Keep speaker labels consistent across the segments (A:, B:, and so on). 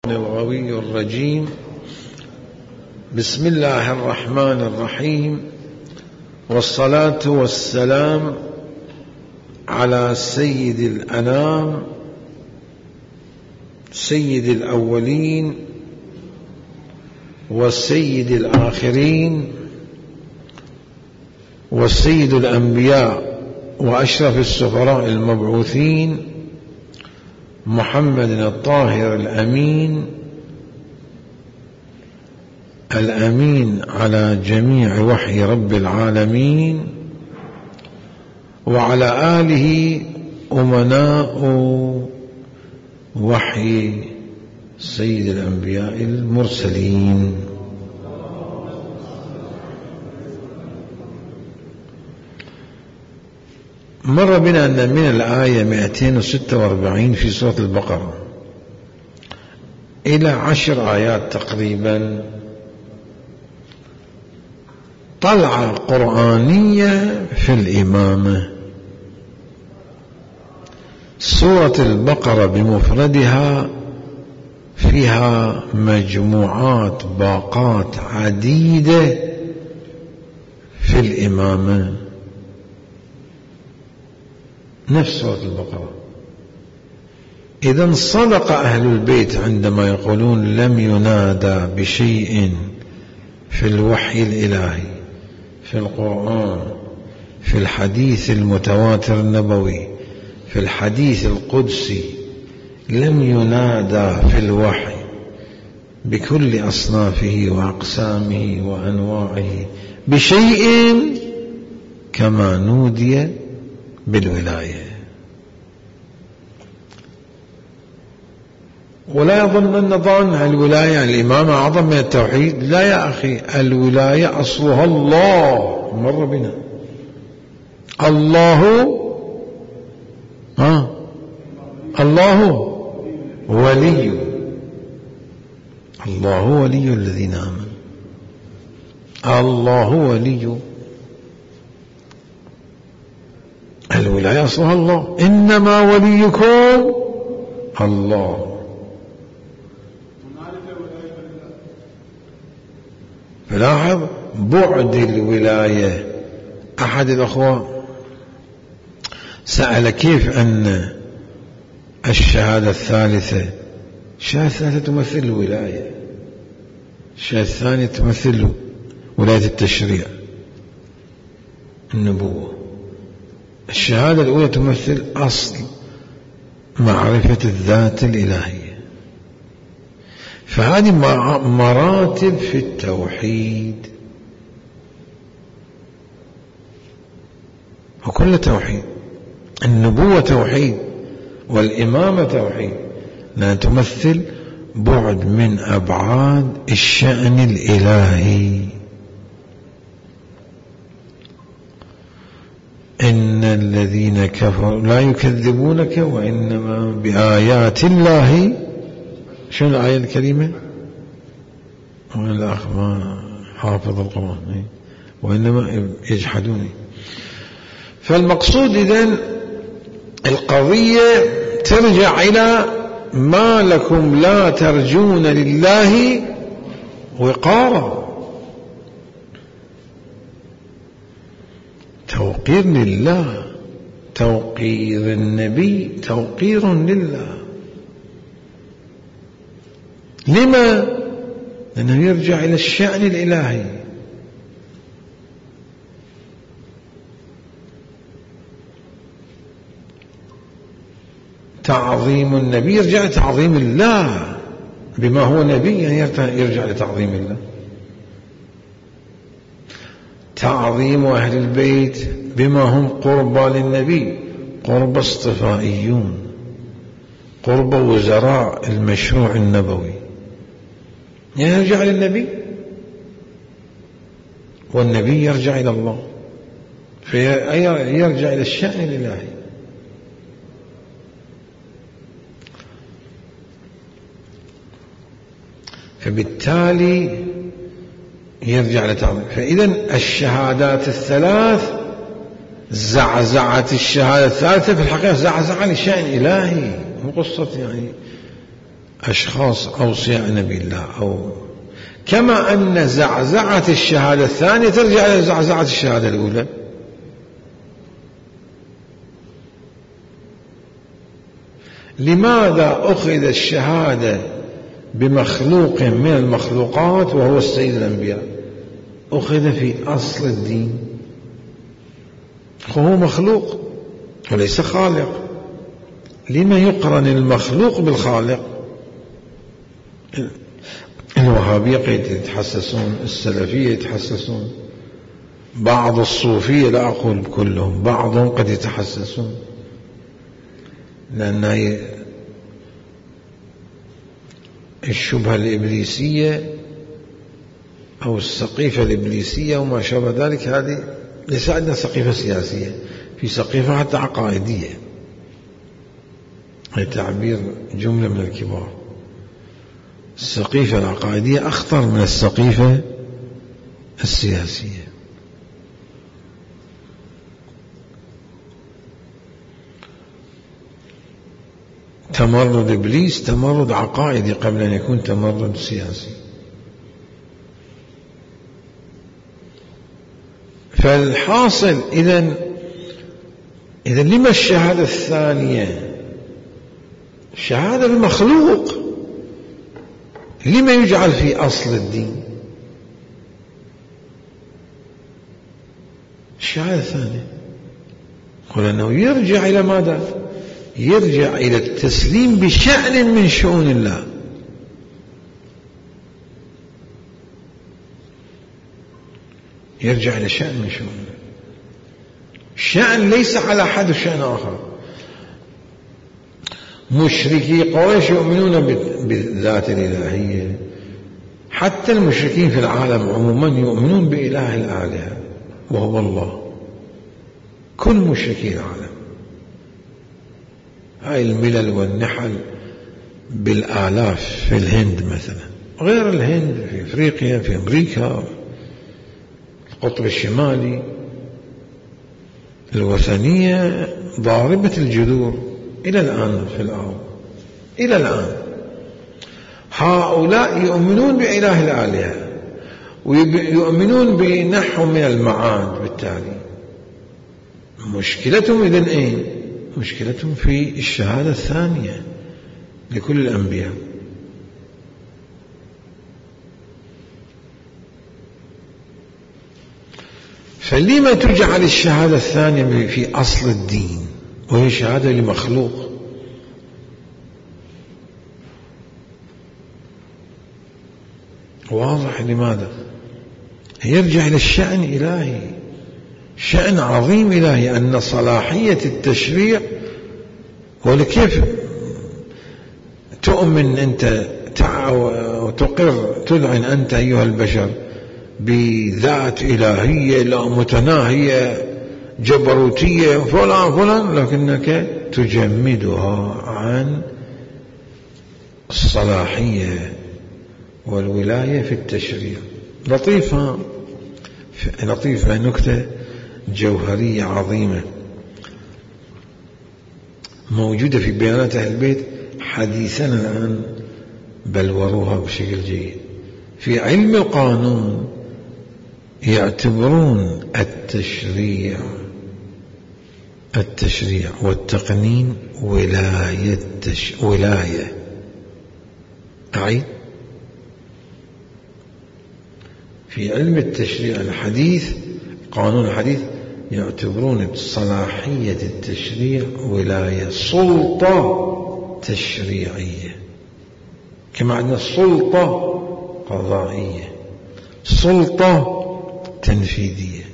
A: الغوي الرجيم. بسم الله الرحمن الرحيم، والصلاة والسلام على سيد الأنام، سيد الأولين والسيد الآخرين والسيد الأنبياء وأشرف السفراء المبعوثين، محمد الطاهر الأمين الأمين على جميع وحي رب العالمين، وعلى آله أمناء وحي سيد الأنبياء المرسلين. مر بنا أن من الآية 246 في سورة البقرة إلى 10 آيات تقريبا طلعة قرآنية في الإمامة. سورة البقرة بمفردها فيها مجموعات باقات عديدة في الإمامة، نفس سورة البقرة. إذن صدق أهل البيت عندما يقولون لم ينادى بشيء في الوحي الإلهي، في القرآن، في الحديث المتواتر النبوي، في الحديث القدسي، لم ينادى في الوحي بكل أصنافه وأقسامه وأنواعه بشيء كما نودي بالولاية. ولا يظن ظن الولاية الإمامة أعظم من التوحيد، لا يا أخي، الولاية أصلها الله. مر بنا الله ولي، الله ولي الذين آمنوا، الله ولي، الولاية أصلها الله، إنما وليكم الله. فلاحظ بعد الولاية. أحد الأخوة سأل كيف أن الشهادة الثالثة، الشهادة الثالثة تمثل الولاية، الشهادة الثانية تمثل ولاية التشريع النبوة، الشهادة الأولى تمثل أصل معرفة الذات الإلهية. فهذه مراتب في التوحيد، وكل توحيد. النبوة توحيد والإمامة توحيد، لا تمثل بعد من أبعاد الشأن الإلهي. إن الذين كفروا لا يكذبونك وإنما بآيات الله. شنو الآية الكريمة؟ الأخ ما حافظ القرآن، وإنما يجحدوني. فالمقصود إذن القضية ترجع إلى ما لكم لا ترجون لله وقارا، توقير لله، توقير النبي توقير لله. لما؟ لأنه يرجع إلى الشأن الإلهي. تعظيم النبي يرجع لتعظيم الله بما هو نبي، يعني يرجع لتعظيم الله. تعظيم أهل البيت بما هم قربى للنبي، قرب اصطفائيون، قرب وزراء المشروع النبوي، يعني يرجع للنبي، والنبي يرجع إلى الله، فيرجع إلى الشأن الإلهي. فبالتالي يرجع لتعظيم. فإذا الشهادات الثلاث زعزعت الشهادة الثالثة في الحقيقة زعزعة لشأن إلهي، مو قصة يعني أشخاص أوصياء نبي الله، أو كما أن زعزعة الشهادة الثانية ترجع إلى زعزعة الشهادة الأولى. لماذا أخذ الشهادة بمخلوق من المخلوقات وهو السيد الأنبياء؟ أخذ في أصل الدين، هو مخلوق وليس خالق. لما يقرن المخلوق بالخالق؟ الوهابية قد يتحسسون، السلفية يتحسسون، بعض الصوفية، لا أقول كلهم، بعضهم قد يتحسسون، لأن الشبهة الإبليسية أو السقيفة الإبليسية وما شابه ذلك، هذه ليس عندنا سقيفة سياسية، في سقيفة حتى عقائدية، هي تعبير جملة من الكبار. السقيفة العقائدية أخطر من السقيفة السياسية. تمرد إبليس تمرد عقائدي قبل أن يكون تمرد سياسي. فالحاصل إذن لما الشهادة الثانية؟ شهادة المخلوق لما يجعل في أصل الدين؟ الشهادة الثانية قل أنه يرجع إلى ماذا؟ يرجع إلى التسليم بشأن من شؤون الله. يرجع إلى شأن من شؤون الله، شأن ليس على حد شأن آخر. مشركي قريش يؤمنون بالذات الإلهية، حتى المشركين في العالم عموما يؤمنون بإله الآلهة وهو الله، كل مشركي العالم. هاي الملل والنحل بالآلاف في الهند مثلا، غير الهند، في أفريقيا، في أمريكا، القطب الشمالي. الوثنية ضاربة الجذور إلى الآن في الأرض، إلى الآن. هؤلاء يؤمنون بإله الآلهة ويؤمنون بنحو من المعاد. بالتالي مشكلتهم إذن إيه؟ مشكلتهم في الشهادة الثانية لكل الأنبياء. فلما تجعل الشهادة الثانية في أصل الدين وهي شهادة لمخلوق؟ واضح لماذا؟ يرجع إلى الشأن إلهي، شأن عظيم إلهي، أن صلاحية التشريع. ولكيف تؤمن أنت وتقر تذعن أنت أيها البشر بذات إلهية لا متناهية جبروتية فلان، لكنك تجمدها عن الصلاحية والولاية في التشريع؟ لطيفة نكتة جوهرية عظيمة موجودة في بيانات أهل البيت حديثنا الآن، بلوروها بشكل جيد. في علم القانون يعتبرون التشريع والتقنين ولاية. أعيد، في علم التشريع الحديث، قانون الحديث، يعتبرون صلاحية التشريع ولاية، سلطة تشريعية، كما عندنا سلطة قضائية، سلطة تنفيذية.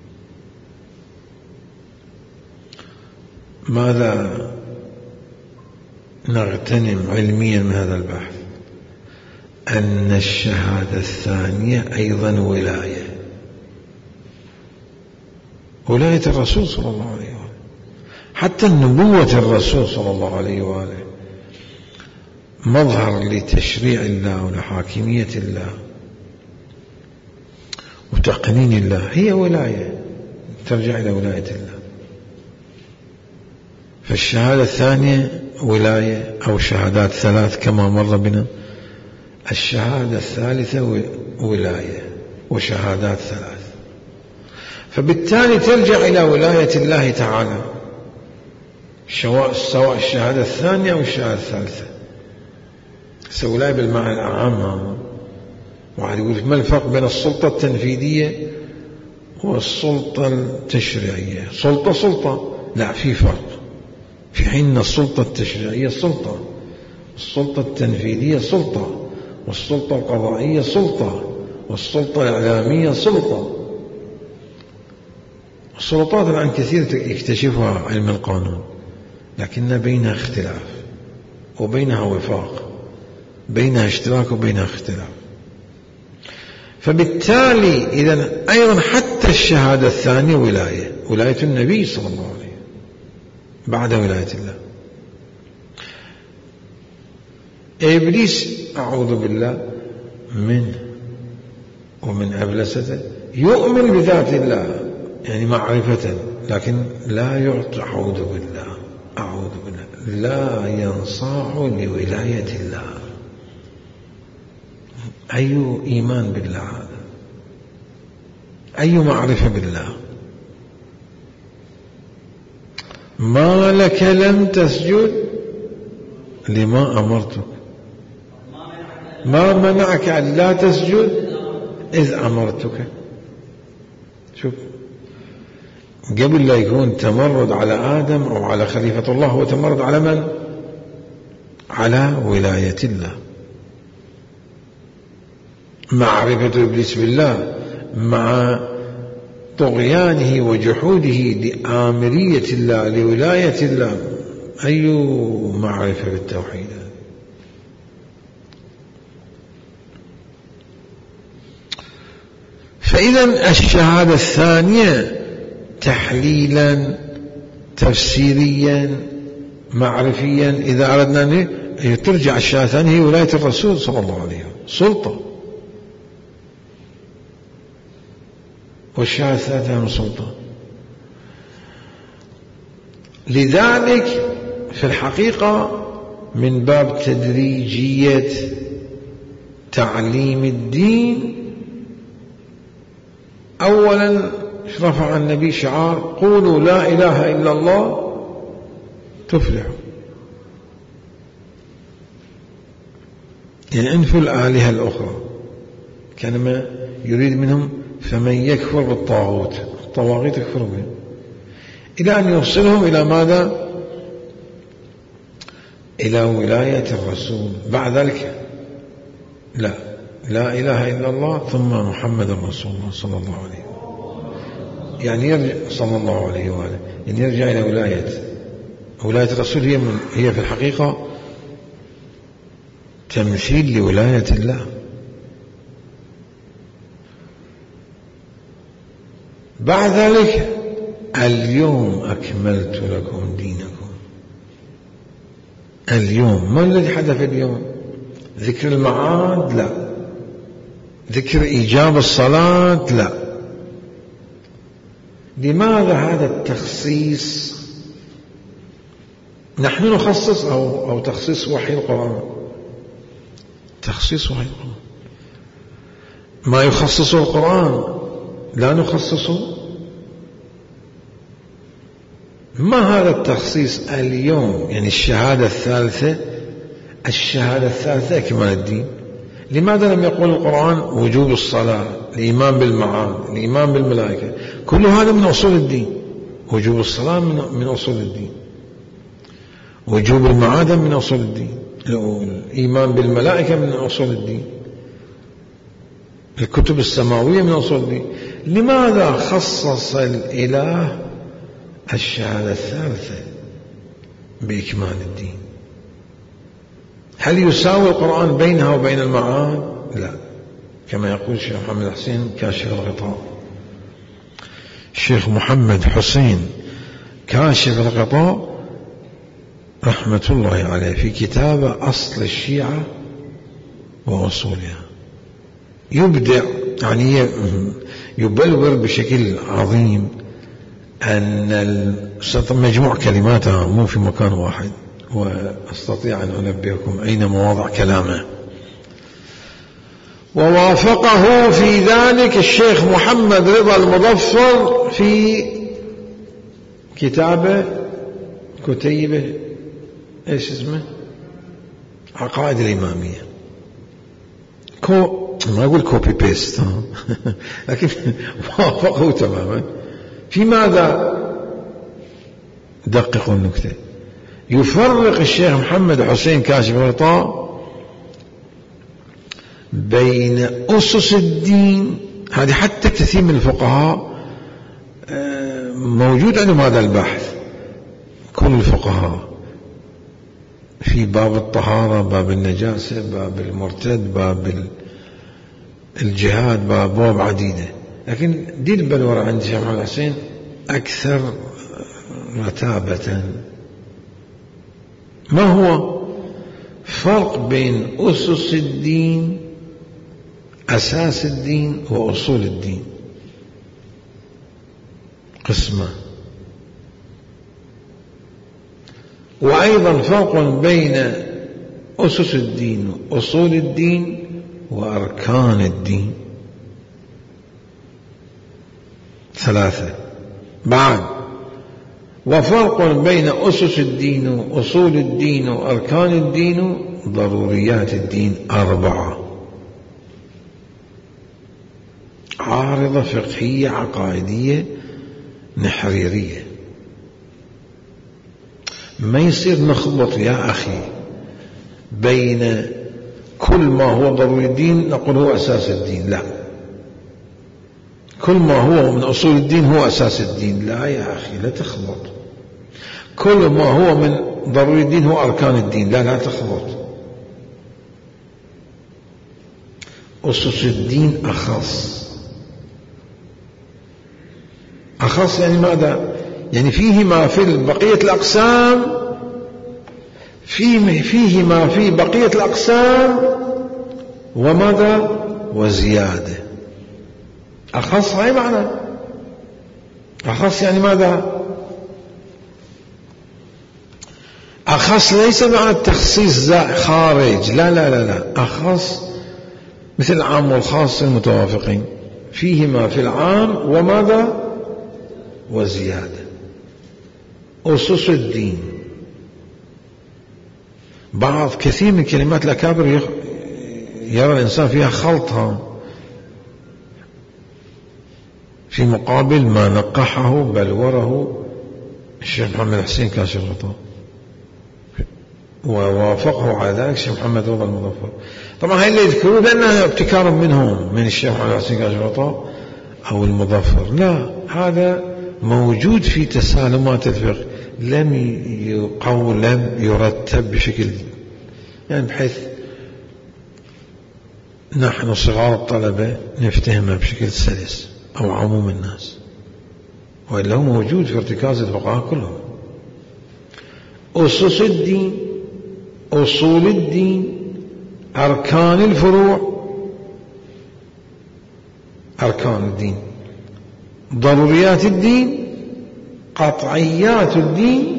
A: ماذا نغتنم علميا من هذا البحث؟ أن الشهادة الثانية أيضا ولاية الرسول صلى الله عليه وآله، حتى النبوة الرسول صلى الله عليه وآله مظهر لتشريع الله ولحاكمية الله وتقنين الله، هي ولاية ترجع إلى ولاية الله. فالشهادة الثانية ولاية أو شهادات ثلاث كما مر بنا. الشهادة الثالثة ولاية وشهادات ثلاث، فبالتالي ترجع إلى ولاية الله تعالى سواء الشهادة الثانية أو الشهادة الثالثة. ولاية بالمعنى الأعم. وعلى يقول ما الفرق بين السلطة التنفيذية والسلطة التشريعية؟ سلطة لا، في فرق. في حين السلطة التشريعية سلطة، السلطة التنفيذية سلطة، والسلطة القضائية سلطة، والسلطة الإعلامية سلطة. السلطات الآن كثير يكتشفها علم القانون، لكن بينها اختلاف وبينها وفاق، بينها اشتراك وبينها اختلاف. فبالتالي إذن أيضا حتى الشهادة الثانية ولاية النبي صلى الله عليه وسلم بعد ولاية الله. إبليس أعوذ بالله منه ومن أبلسته يؤمن بذات الله يعني معرفة، لكن لا يعطي أعوذ بالله لا ينصاع لولاية الله. أي إيمان بالله هذا؟ أي معرفة بالله؟ ما لك لم تسجد لما أمرتك؟ ما منعك أن لا تسجد إذ أمرتك؟ شوف، قبل لا يكون تمرد على آدم أو على خليفة الله، هو تمرد على من؟ على ولاية الله. معرفة إبليس بالله مع طغيانه وجحوده لآمرية الله لولاية الله، أي معرفة بالتوحيد؟ فإذا الشهادة الثانية تحليلا تفسيريا معرفيا، إذا أردنا أن ترجع الشهادة الثانية هي ولاية الرسول صلى الله عليه وسلم سلطة، والشهادة الثالثة سلطة. لذلك في الحقيقة من باب تدريجية تعليم الدين، أولا رفع النبي شعار قولوا لا إله إلا الله تفلحوا، يعني انفوا الآلهة الأخرى، كانما يريد منهم فمن يكفر بالطاغوت، الطواغيت يكفر بهم، إلى أن يوصلهم إلى ماذا؟ إلى ولاية الرسول. بعد ذلك لا إله إلا الله ثم محمد رسول الله صلى الله عليه وسلم، يعني يرجع صلى الله عليه وآله، يعني يرجع إلى ولاية الرسول. هي في الحقيقة تمثيل لولاية الله. بعد ذلك اليوم أكملت لكم دينكم. اليوم ما الذي حدث اليوم؟ ذكر المعاد؟ لا. ذكر إيجاب الصلاة؟ لا. لماذا هذا التخصيص؟ نحن نخصص أو تخصيص وحي القرآن؟ تخصيص وحي القرآن. ما يخصصه القرآن لا نخصصه. ما هذا التخصيص اليوم؟ يعني الشهادة الثالثة إكمال الدين. لماذا لم يقول القرآن وجوب الصلاة، الإيمان بالمعاد، الإيمان بالملائكة؟ كل هذا من أصول الدين. وجوب الصلاة من أصول الدين، وجوب المعاد من أصول الدين، الإيمان بالملائكة من أصول الدين، الكتب السماوية من أصول الدين. لماذا خصص الإله الشهادة الثالثة بإكمال الدين؟ هل يساوي القرآن بينها وبين المعاد؟ لا، كما يقول الشيخ محمد حسين كاشف الغطاء. الشيخ محمد حسين كاشف الغطاء رحمة الله عليه في كتابه أصل الشيعة وأصولها يبدع، يعني يبلور بشكل عظيم أن مجموع كلماتها مو في مكان واحد، وأستطيع أن أنبهكم أين مواضع كلامه. ووافقه في ذلك الشيخ محمد رضا المظفر في كتيبه ايش اسمه؟ عقائد الإمامية. ما أقول كوبي بيست لكن وافقه تماما. في ماذا؟ دققوا النكتة. يفرق الشيخ محمد حسين كاشف الغطاء بين أسس الدين، هذه حتى كثير من الفقهاء موجود عندهم هذا البحث، كل الفقهاء في باب الطهارة، باب النجاسة، باب المرتد، باب الجهاد، باب عديدة. لكن دي البلورة عند الشيخ محمد حسين أكثر رتابة. ما هو فرق بين أسس الدين، أساس الدين، وأصول الدين؟ قسمة. وأيضا فرق بين أسس الدين وأصول الدين وأركان الدين، 3. بعد وفرق بين أسس الدين وأصول الدين وأركان الدين ضروريات الدين، 4. عارضة فقهية عقائدية نحريرية. ما يصير نخلط يا أخي بين كل ما هو ضروري الدين نقول هو أساس الدين، لا. كل ما هو من أصول الدين هو أساس الدين، لا يا أخي لا تخلط. كل ما هو من ضروري الدين هو أركان الدين، لا تخلط. أسس الدين أخص يعني ماذا؟ يعني فيه ما في بقية الأقسام، فيه ما في بقية الأقسام وماذا؟ وزيادة. أخص هاي معنى أخص يعني ماذا؟ أخص ليس معنى التخصيص خارج، لا. أخص مثل العام والخاص المتوافقين، فيه ما في العام وماذا؟ وزيادة. أسس الدين بعض كثير من كلمات الأكابر يرى الإنسان فيها خلطها، في مقابل ما نقحه بلوره الشيخ محمد حسين كاشف الغطاء، ووافقه على ذلك الشيخ محمد رضا المظفر. طبعا هاي اللي يذكرون لأنها ابتكار منهم، من الشيخ محمد حسين كاشف الغطاء أو المظفر، لا، هذا موجود في تسالمات الفقه، لم يرتب بشكل يعني بحيث نحن صغار الطلبة نفتهمها بشكل سلس أو عموم الناس، وإلا هو موجود في ارتكاز الفقهاء كلهم. أسس الدين، أصول الدين، أركان الفروع، أركان الدين، ضروريات الدين، قطعيات الدين،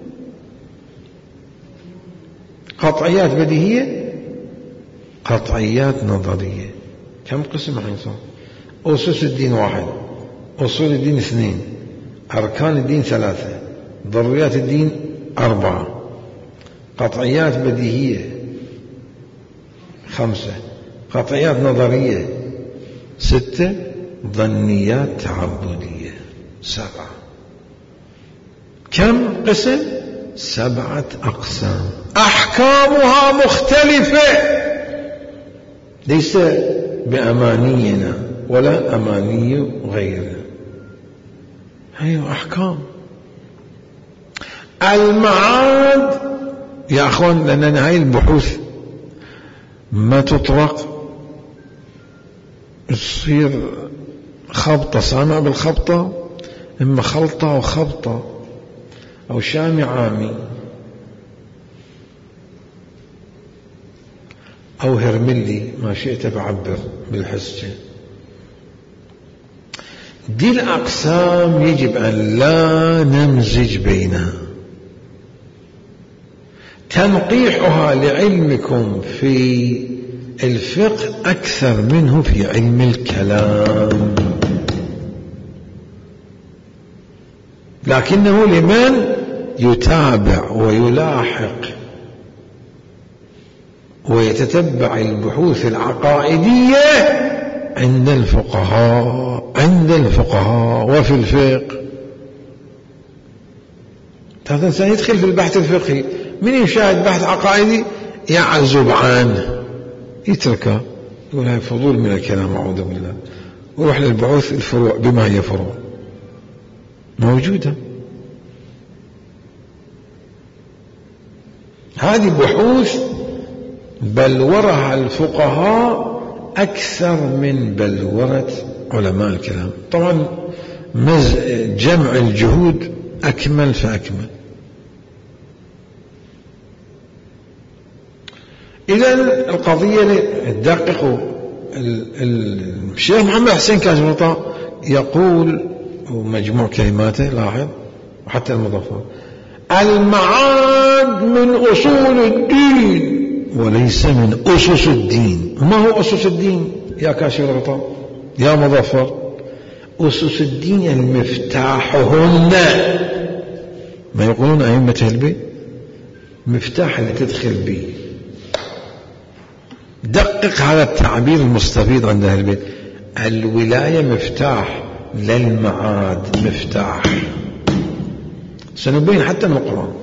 A: قطعيات بديهية، قطعيات نظرية. كم قسم حيصير؟ أسس الدين 1، أصول الدين 2، أركان الدين 3، ضروريات الدين 4، قطعيات بديهية 5، قطعيات نظرية 6، ظنيات تعبدية 7. كم قسم؟ 7 أقسام، أحكامها مختلفة، ليس بأمانينا ولا أماني غيرنا، هي أحكام. المعاد يا أخوان، لأن هاي البحوث ما تطرق تصير خبطة، سامع بالخبطة، إما خلطة أو خبطة أو شامي عامي أو هرملي، ما شئت بعبر بالحسجة. دي الأقسام يجب أن لا نمزج بينها، تنقيحها لعلمكم في الفقه أكثر منه في علم الكلام، لكنه لمن يتابع ويلاحق ويتتبع البحوث العقائدية عند الفقهاء وفي الفقه. هذا الإنسان يدخل في البحث الفقهي، من يشاهد بحث عقائدي يعزب عنه، يتركه، يقول هاي فضول من الكلام أعوذ بالله، ويروح للبحوث الفروع بما هي فروع موجودة. هذه بحوث بلورها الفقهاء أكثر من بلورة علماء الكلام. طبعا جمع الجهود أكمل فأكمل. إذن القضية تدققوا. الشيخ محمد حسين كاشف يقول، ومجموع كلماته لاحظ وحتى المضافات: المعاد من أصول الدين وليس من أسس الدين. ما هو أسس الدين يا كاشف الغطاء يا مظفر؟ أسس الدين يعني مفتاحهن، ما يقولون أئمة البيت، مفتاح اللي تدخل به. دقق هذا التعبير المستفيض عند أهل البيت. الولاية مفتاح، للمعاد مفتاح. سنبين حتى من القرآن.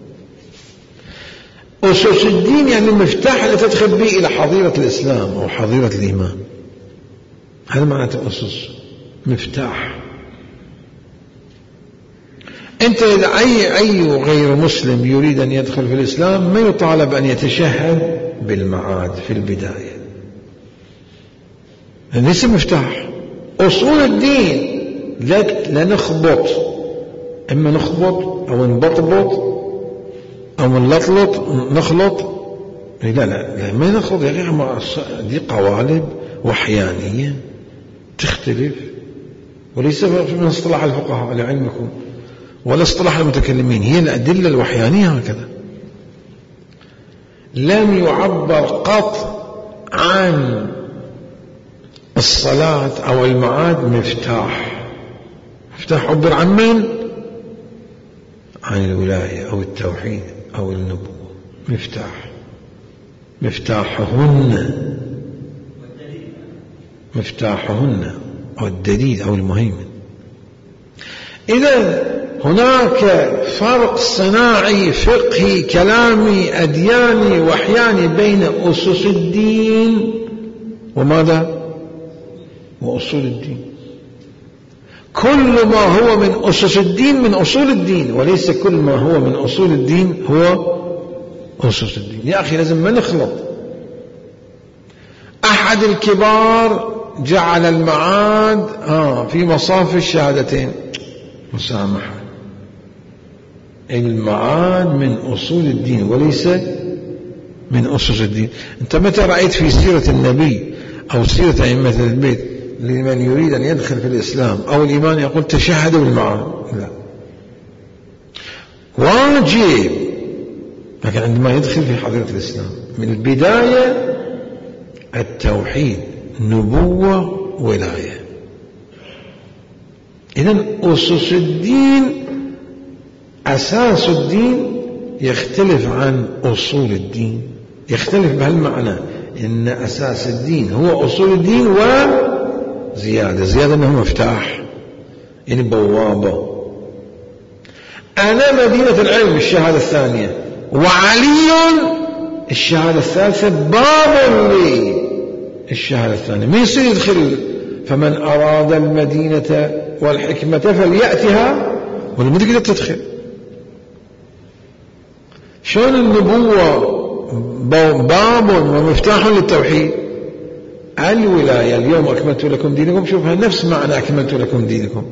A: أسس الدين يعني المفتاح اللي تدخل به إلى حظيرة الإسلام أو حظيرة الإيمان. هذا معنى أسس، مفتاح. أنت أي غير مسلم يريد أن يدخل في الإسلام ما يطالب أن يتشهد بالمعاد في البداية، ليس مفتاح. أصول الدين لا نخبط، إما نخبط أو نبطبط أو نلطلط نخلط. لا ما نخلط يا أخي، دي قوالب وحيانية تختلف، وليس من اصطلاح الفقهاء لعلمكم ولا اصطلاح المتكلمين، هي الأدلة الوحيانية هكذا. لم يعبر قط عن الصلاة أو المعاد مفتاح. مفتاح عبر عن من؟ عن الولاية أو التوحيد أو النبوة. مفتاحهن أو الدليل أو المهيمن. إذن هناك فرق صناعي فقهي كلامي أدياني وحياني بين أسس الدين وماذا؟ وأصول الدين. كل ما هو من أسس الدين من أصول الدين، وليس كل ما هو من أصول الدين هو أسس الدين. يا أخي لازم ما نخلط. أحد الكبار جعل المعاد في مصاف الشهادتين، مسامحة. المعاد من أصول الدين وليس من أسس الدين. أنت متى رأيت في سيرة النبي أو سيرة أئمة البيت لمن يريد أن يدخل في الإسلام أو الإيمان يقول تشهد بالمعاد؟ لا، واجب. لكن عندما يدخل في حضيرة الإسلام من البداية التوحيد، نبوة، ولاية. إذن أسس الدين، أساس الدين يختلف عن أصول الدين، يختلف بهالمعنى إن أساس الدين هو أصول الدين وزيادة أنه مفتاح، يعني بوابة. أنا مدينة العلم الشهادة الثانية، وعلي الشهادة الثالثة باب لي الشهادة الثانية. ما يصير يدخل فمن أراد المدينة والحكمة فليأتها، ولا ما تقدر تدخل. شلون النبوة باب ومفتاح للتوحيد؟ الولاية اليوم أكملت لكم دينكم، شوفها نفس معنى أكملت لكم دينكم.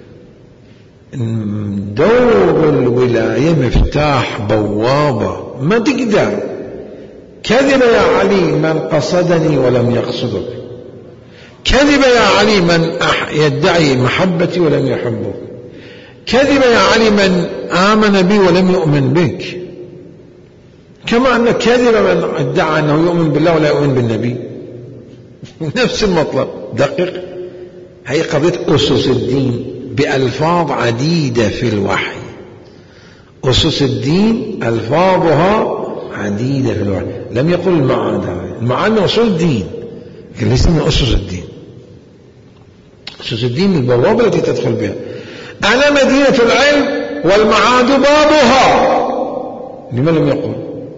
A: دور الولاية مفتاح، بوابة، ما تقدر. كذب يا علي من قصدني ولم يقصدك، كذب يا علي من يدعي محبتي ولم يحبك، كذب يا علي من آمن بي ولم يؤمن بك. كما أن كذب من ادعى أنه يؤمن بالله ولا يؤمن بالنبي. نفس المطلب. دقق، هي قضية أسس الدين بألفاظ عديدة في الوحي. أسس الدين ألفاظها عديدة في الوحي. لم يقل المعاد، المعاد من أصول الدين لكن ليس من أسس الدين. أسس الدين البوابة التي تدخل بها. أنا مدينة العلم والمعاد بابها. لما لم يقل؟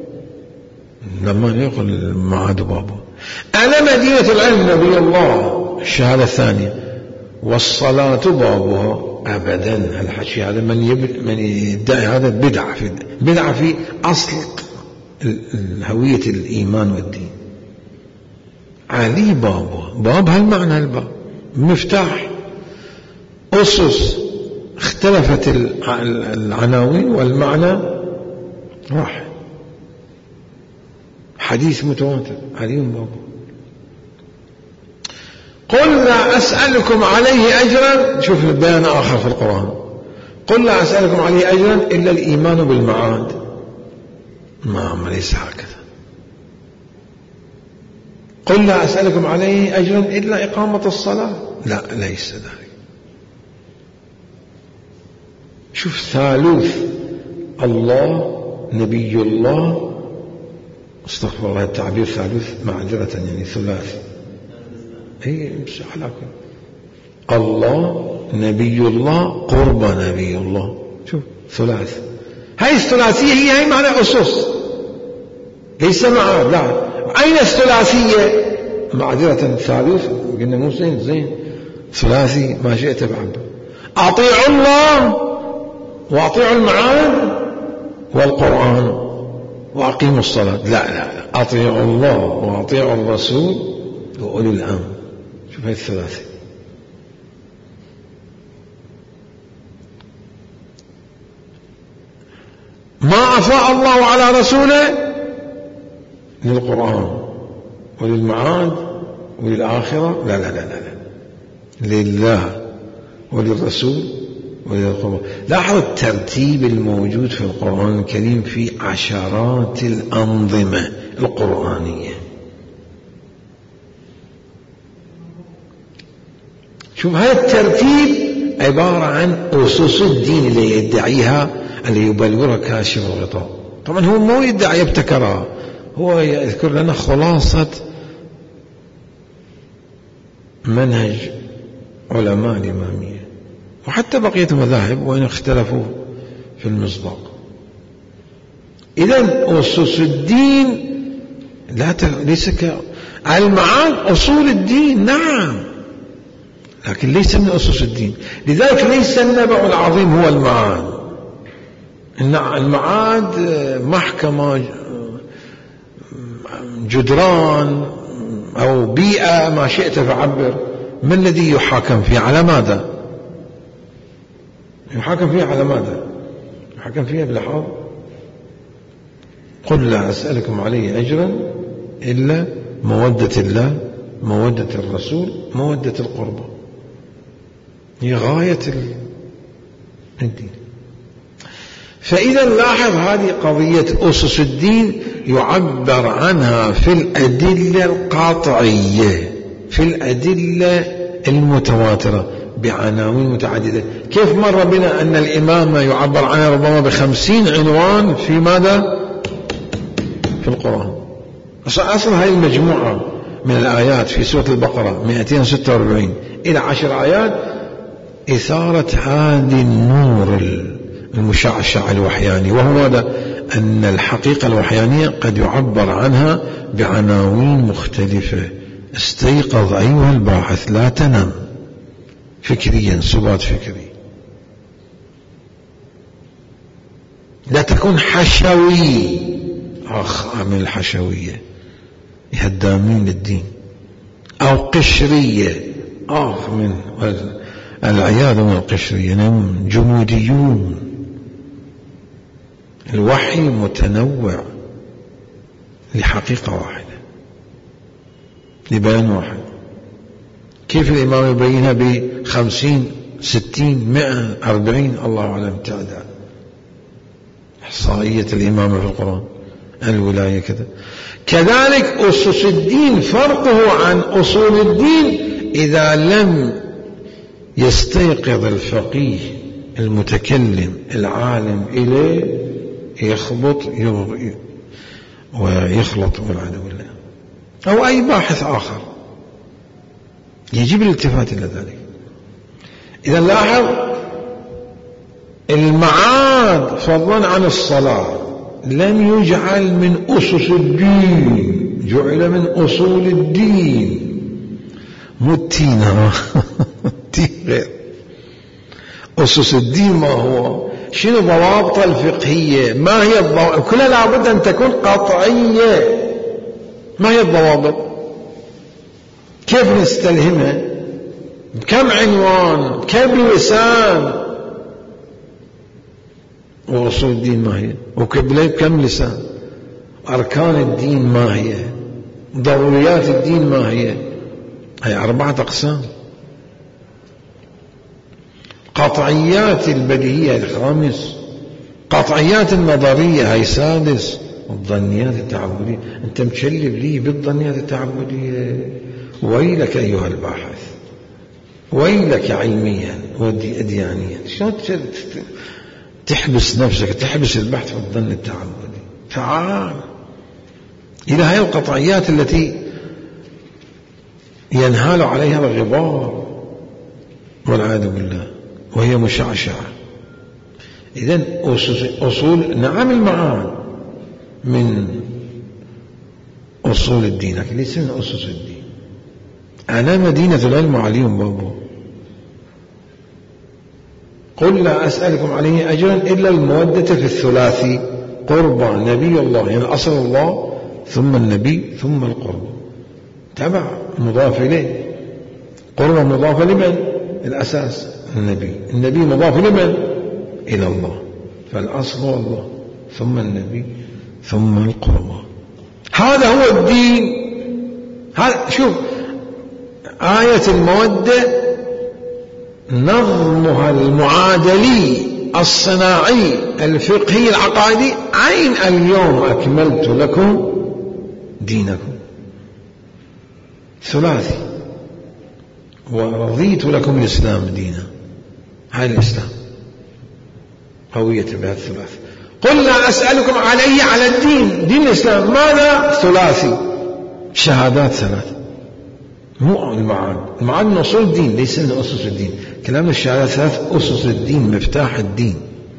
A: لما يقل المعاد بابها. أنا مدينة العلم نبي الله، الشهادة الثانية، والصلاة بابها. أبدا، الحكي هذا من يدعي هذا بدعة في أصل هوية الإيمان والدين. علي بابها، باب هالمعنى، الباب مفتاح. أسس اختلفت العناوين والمعنى راح. حديث متواتر، علي بابها. قل لا أسألكم عليه أجرا. شوف البيان آخر في القرآن. قل لا أسألكم عليه أجرا إلا الإيمان بالمعاد. ما ليس هكذا. قل لا أسألكم عليه أجرا إلا إقامة الصلاة. لا، ليس ذلك. شوف، ثالوث الله نبي الله، استغفر الله التعبير ثالوث معذرة، يعني ثلاث. هي على كل الله نبي الله قرب نبي الله. شوف، ثلاث. هاي الثلاثية هي معنى أسس، ليس معاد. لا، أين الثلاثية؟ معذرة ثالوث، قلنا مو زين ثلاثي ما شئت بعبد. أطيعوا الله وأطيعوا المعاد والقرآن وأقيموا الصلاة. لا، أطيعوا الله وأطيعوا الرسول وأولي الأمر. شوف هاي الثلاثة. ما أفاء الله على رسوله للقرآن وللمعاد وللآخرة. لا، لله وللرسول وللقرآن. لاحظ الترتيب الموجود في القرآن الكريم في عشرات الأنظمة القرآنية. شوف، هذا الترتيب عبارة عن أسس الدين اللي يدعيها، اللي يبلورها كاشف الغطاء. طبعا هو مو يدعي يبتكرها، هو يذكر لنا خلاصة منهج علماء الإمامية وحتى بقية المذاهب وإن اختلفوا في المصداق. إذن أسس الدين ليس المعاد أصول الدين، نعم، لكن ليس من أسس الدين. لذلك ليس النبع العظيم هو المعاد. المعاد محكمة، جدران أو بيئة، ما شئت فعبر. ما الذي يحاكم فيه؟ على ماذا يحاكم فيه؟ على ماذا يحاكم فيه؟ بالحاضر. قل لا أسألكم عليه أجرا إلا مودة الله، مودة الرسول، مودة القربى. هي غاية الدين. فإذا لاحظ هذه قضية أسس الدين يعبر عنها في الأدلة القاطعية، في الأدلة المتواترة بعناوين متعددة. كيف مر بنا أن الإمامة يعبر عنها ربما ب50 عنوان في ماذا؟ في القرآن. أصل هذه المجموعة من الآيات في سورة البقرة 246 إلى 10 آيات إثارة هذه النور المشعشع الوحياني، وهو ماذا؟ أن الحقيقة الوحيانية قد يعبر عنها بعناوين مختلفة. استيقظ أيها الباحث، لا تنم فكريا، سبات فكري. لا تكون حشوي، من الحشوية هدامين للدين، أو قشرية، من العياذ من القشرية، جموديون. الوحي متنوع لحقيقة واحدة، لبيان واحد. كيف الإمام يبينها ب50 60 100 40 الله أعلم تعداد إحصائية الإمامة في القرآن. الولاية كذا. كذلك أسس الدين فرقه عن أصول الدين إذا لم يستيقظ الفقيه المتكلم العالم إليه يخبط ويخلط والعياذ بالله، أو أي باحث آخر يجب الالتفات إلى ذلك. إذا لاحظ المعاد فضلا عن الصلاة لم يجعل من أسس الدين، جعل من أصول الدين. مو التين غير أسس الدين. ما هو شنو ضوابط الفقهية؟ ما هي الضوابط؟ كلها لابد أن تكون قطعية. ما هي الضوابط؟ كيف نستلهمها؟ بكم عنوان؟ بكم لسان؟ وأصول الدين ما هي؟ بكم لسان؟ أركان الدين ما هي؟ ضروريات الدين ما هي؟ هي 4 أقسام. قطعيات البديهية هي 5، قطعيات النظرية هي 6، والظنيات التعبدية. أنت متشلب لي بالظنيات التعبدية. ويلك أيها الباحث، ويلك علميا وديانيا. شلون تحبس نفسك، تحبس البحث في الظن التعبدي؟ تعال إلى هذه القطعيات التي ينهال عليها الغبار والعياذ بالله وهي مشعشعة. إذن أصول نعم المعاد من أصول الدين، لكن ليس من أسس الدين. أنا مدينة العلم عليهم بابه. قل لا أسألكم عليه أجرا إلا المودة في الثلاثي، قربى نبي الله، يعني أصل الله ثم النبي ثم القربى، تبع مضاف إليه. قربى مضاف لمن؟ الأساس النبي، النبي مضاف لمن؟ إلى الله، فالأصل هو الله ثم النبي ثم القربى. هذا هو الدين. هذا شوف آية المودة نظمها المعادلي الصناعي الفقهي العقائدي عين اليوم أكملت لكم دينكم، ثلاثي، ورضيت لكم الإسلام دينا. هاي الإسلام قوية بهذا الثلاث. قل لا أسألكم عليه على الدين، دين الإسلام ماذا؟ ثلاثي، شهادات 3. مو المعاد، المعاد من أصول الدين ليس من أسس الدين. كلام الشهادات 3 أسس الدين، مفتاح الدين.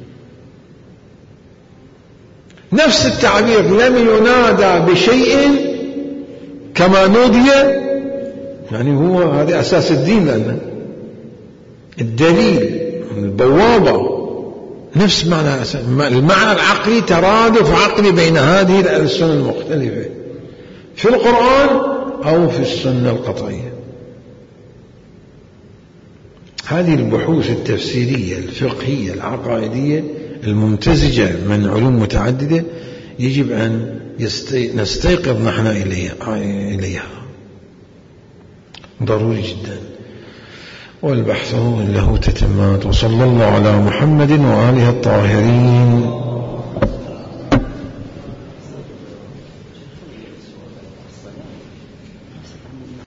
A: نفس التعبير لم ينادى بشيء كما نودي، يعني هو هذا أساس الدين، لأن الدليل البوابة نفس معنى المعنى العقلي، ترادف عقلي بين هذه الألسن المختلفة في القرآن أو في السنة القطعية. هذه البحوث التفسيرية الفقهية العقائدية الممتزجة من علوم متعددة يجب أن نستيقظ نحن إليها، ضروري جدا. والبحث له تتمات. وصلى الله على محمد وآله الطاهرين.